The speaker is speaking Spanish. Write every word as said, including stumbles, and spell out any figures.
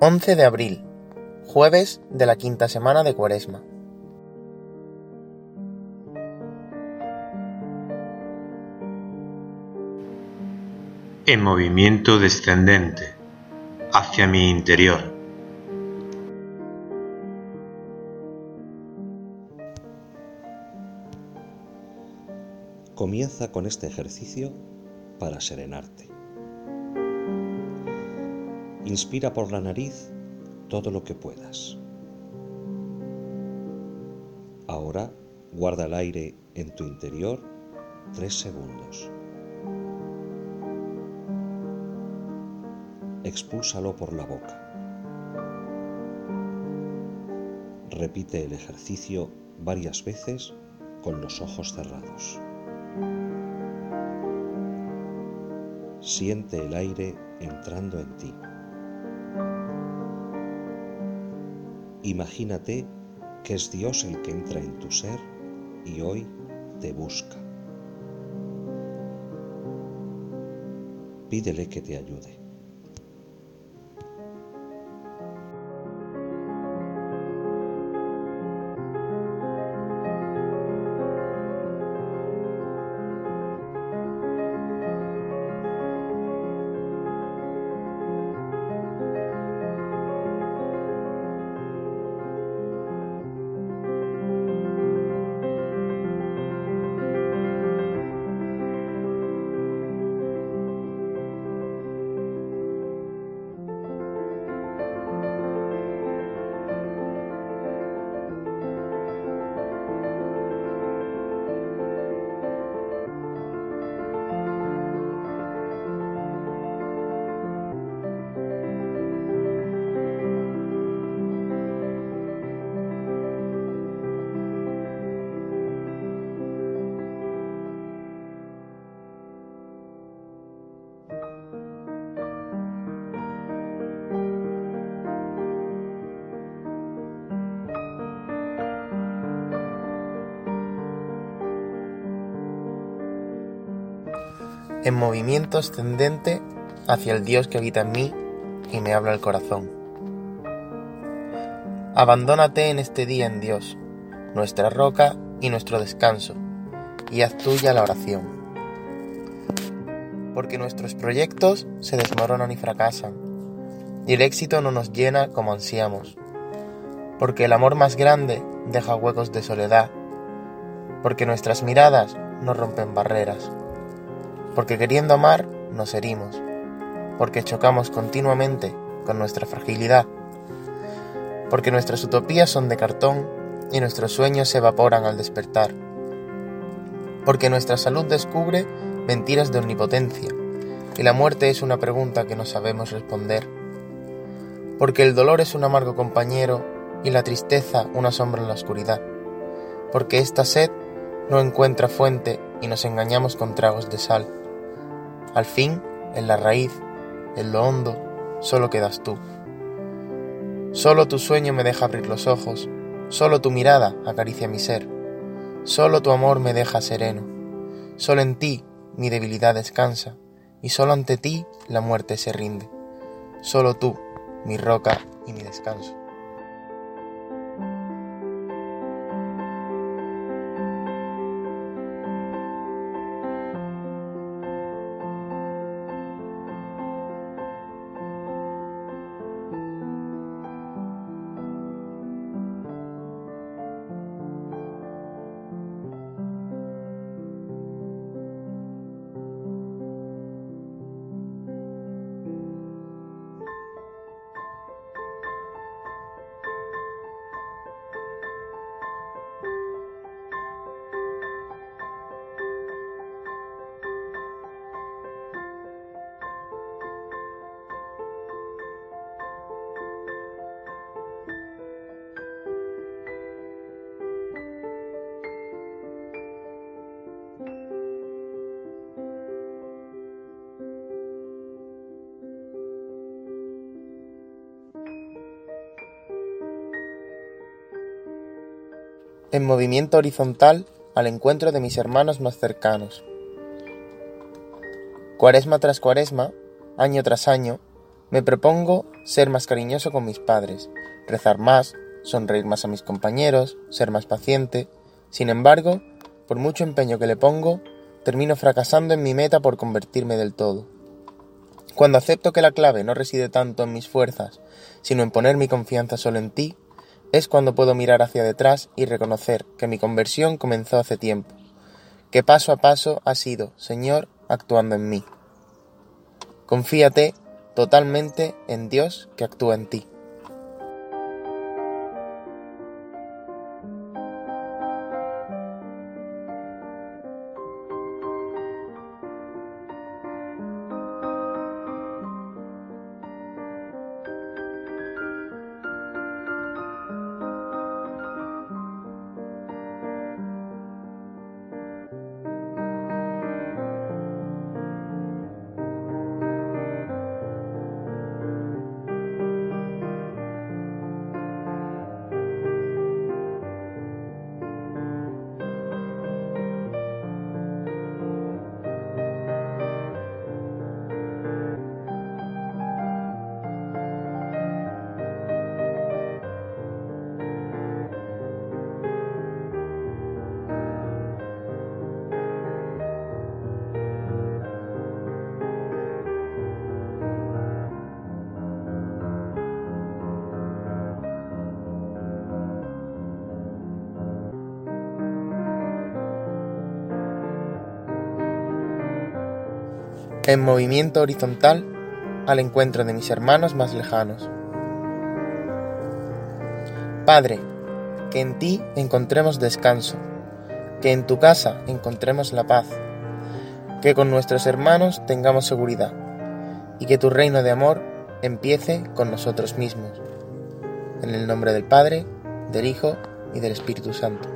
once de abril, jueves de la quinta semana de Cuaresma. En movimiento descendente hacia mi interior. Comienza con este ejercicio para serenarte. Inspira por la nariz todo lo que puedas. Ahora guarda el aire en tu interior tres segundos. Expúlsalo por la boca. Repite el ejercicio varias veces con los ojos cerrados. Siente el aire entrando en ti. Imagínate que es Dios el que entra en tu ser y hoy te busca. Pídele que te ayude. En movimiento ascendente hacia el Dios que habita en mí y me habla el corazón. Abandónate en este día en Dios, nuestra roca y nuestro descanso, y haz tuya la oración. Porque nuestros proyectos se desmoronan y fracasan, y el éxito no nos llena como ansiamos. Porque el amor más grande deja huecos de soledad, porque nuestras miradas no rompen barreras. Porque queriendo amar, nos herimos, porque chocamos continuamente con nuestra fragilidad, porque nuestras utopías son de cartón y nuestros sueños se evaporan al despertar, porque nuestra salud descubre mentiras de omnipotencia y la muerte es una pregunta que no sabemos responder, porque el dolor es un amargo compañero y la tristeza una sombra en la oscuridad, porque esta sed no encuentra fuente y nos engañamos con tragos de sal. Al fin, en la raíz, en lo hondo, solo quedas tú. Solo tu sueño me deja abrir los ojos, solo tu mirada acaricia mi ser, solo tu amor me deja sereno, solo en ti mi debilidad descansa, y solo ante ti la muerte se rinde. Solo tú, mi roca y mi descanso. en movimiento horizontal al encuentro de mis hermanos más cercanos. Cuaresma tras cuaresma, año tras año, Me propongo ser más cariñoso con mis padres, rezar más, sonreír más a mis compañeros, ser más paciente. Sin embargo, por mucho empeño que le pongo, termino fracasando en mi meta por convertirme del todo. Cuando acepto que la clave no reside tanto en mis fuerzas, sino en poner mi confianza solo en ti, es cuando puedo mirar hacia detrás y reconocer que mi conversión comenzó hace tiempo, que paso a paso ha sido, Señor, actuando en mí. Confíate totalmente en Dios que actúa en ti. En movimiento horizontal al encuentro de mis hermanos más lejanos. Padre, que en ti encontremos descanso, que en tu casa encontremos la paz, que con nuestros hermanos tengamos seguridad y que tu reino de amor empiece con nosotros mismos. En el nombre del Padre, del Hijo y del Espíritu Santo.